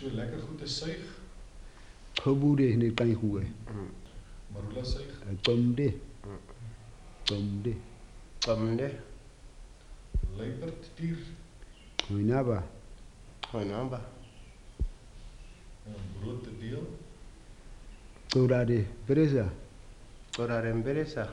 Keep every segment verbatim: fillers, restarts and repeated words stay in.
so lekker goed te suig. Gebure net kan goed. Marula suig. Komde. Komde. Komde. Luiperd dier. Hoinaba. Hoinaba. Brood te deel. Torade beresa. Torade beresa.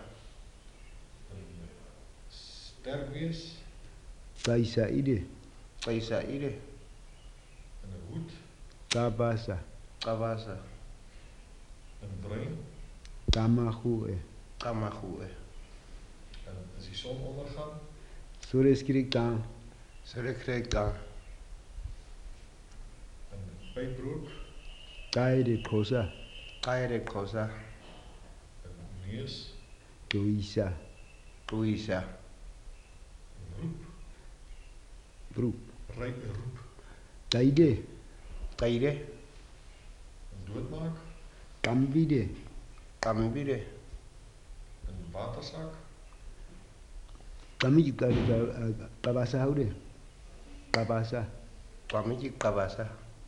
Sterk wees. Kaisa ide. Kaisa ide. En 'n hoed. Kabasa. Kabasa. En bruin. Kamahu. Kamahu. En as die son ondergaan. Sore skrik dan. Sore skrik dan. En pypbrood. Kaide kosa. Kaide kosa. En neus. Tuisa. Tuisa. Roep. Roep. Ryk roep. Kaide. Kaide. Doodmaak. Kambide. Kambide. En watersak. Kami juga kabasa udah. Kabasa. Kami juga kabasa.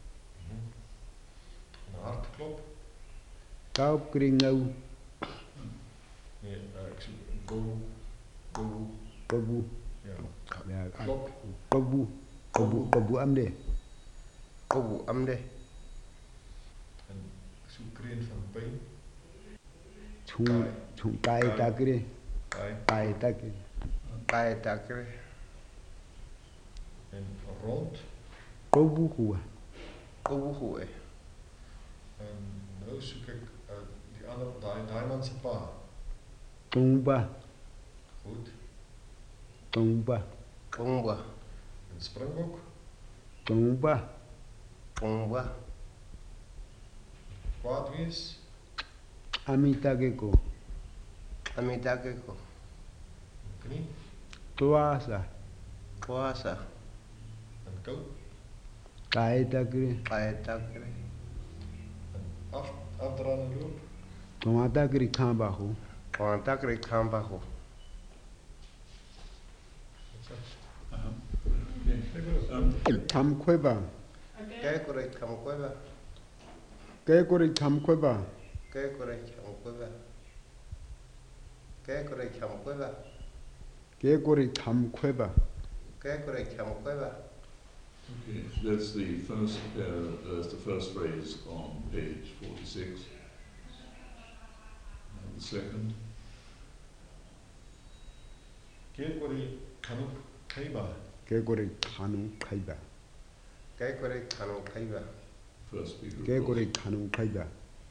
Een hartklop. Kau kering ngau. Nee, uh, ek soek go go Kobu. ja. Ya, Klop. kobu. Kobu kobu amde. Kobu amde. En ek soek kreun van pyn. Chung chung kai takre. Kai. Kai takre. Kai takre. En rond. Kobu kuah. Kobu kuah. En nou soek ek uh, die ander daai daai man se pa. Tumba. Goed. Tumba. Tumba. En springbok. Tumba. Tumba. Kwaad wees. Amita geko. Amita geko. Knie. Tuasa. Tuasa. En kou. Kai takre. Kai takre. En af afdraan en loop. Tomata kri kambahu. Tomata kri kambahu. Kam kweba. Kaya kore kam kweba. Kaya kore kam kweba. Kaya kore kam kweba. Kaya kore kam kweba. Kaya kore kam kweba. Kaya kore kam kweba. Okay, that's the first. Uh, that's the first phrase on page forty-six. And the second. Kaya kore kanu kaiba. Kaya kore kanu kaiba. Kaya kore kanu kaiba. First speaker. Kaya kore kanu kaiba.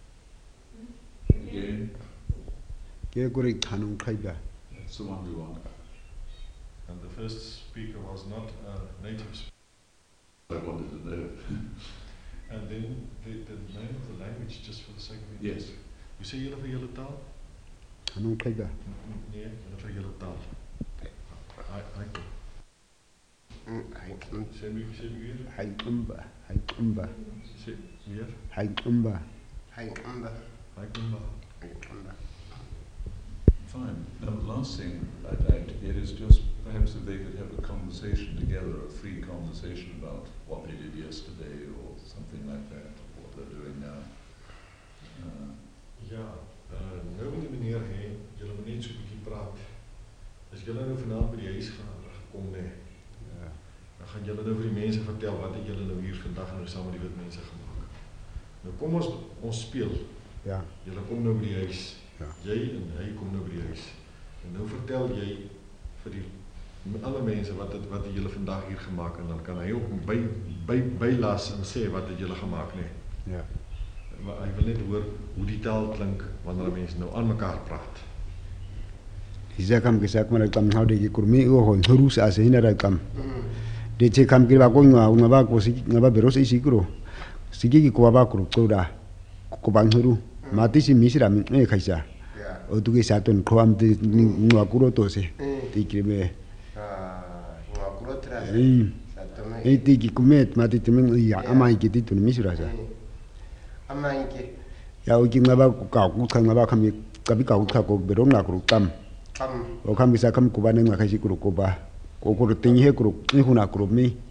Again. Kaya kore kanu kaiba. That's the one we want. And the first speaker was not a native speaker. I wanted to know. And then the, the name of the language, just for the sake of it. Yes. You say julle vir julle taal? Kanu kaiba. Nee, julle vir julle taal. Hy hy kom. Hy sê my sê my weer. Hy kumba. Hy kumba. Sê weer. Hy kumba. Hy kumba. Hy kumba. Hy kumba. Fine. Now, the last thing I'd like to get is just perhaps if they could have a conversation together, a free conversation about what they did yesterday or something like that, or what they're doing now. Uh, Ja, uh, nou wil die meneer hê, julle moet net so 'n bietjie praat. As julle nou vanaand by die huis gaan gekom nê. Ja. Dan gaan julle nou vir die mense vertel wat het julle nou hier vandag nou saam met die wit mense gemaak. Nou kom ons ons speel. Ja. Julle kom nou by die huis. Ja. Jy en hy kom nou by die huis. En nou vertel jy vir die alle mense wat het wat het julle vandag hier gemaak en dan kan hy ook by by bylas en sê wat het julle gemaak nê. Ja. Maar hy wil net hoor hoe die taal klink wanneer mense nou aan mekaar praat. Isa kam kisak mara kam haude ki kurmi o ho hurus ase hinara kam. De che kam ki ba ko ngwa ngwa ko si ngwa beros isi kuro. Sigi ki ko ba kuro toda. Ko ban huru. Mati si misira mi e khaisa. O tu ke saton ko am de ngwa kuro to se. Ti krime. Ah, ngwa kuro tra. Eh. Eh ti ki kumet mati temen ya amai ki ti tu misira sa. Amai ki. Ya o ki ngaba ko ka ku kan ngaba kam ka bi ka ku ka ko bero na kuro kam. Kam. O kam bisa kam ku ba na khaisi kuro ko ba. Ko ko tin he kuro ni huna kuro mi.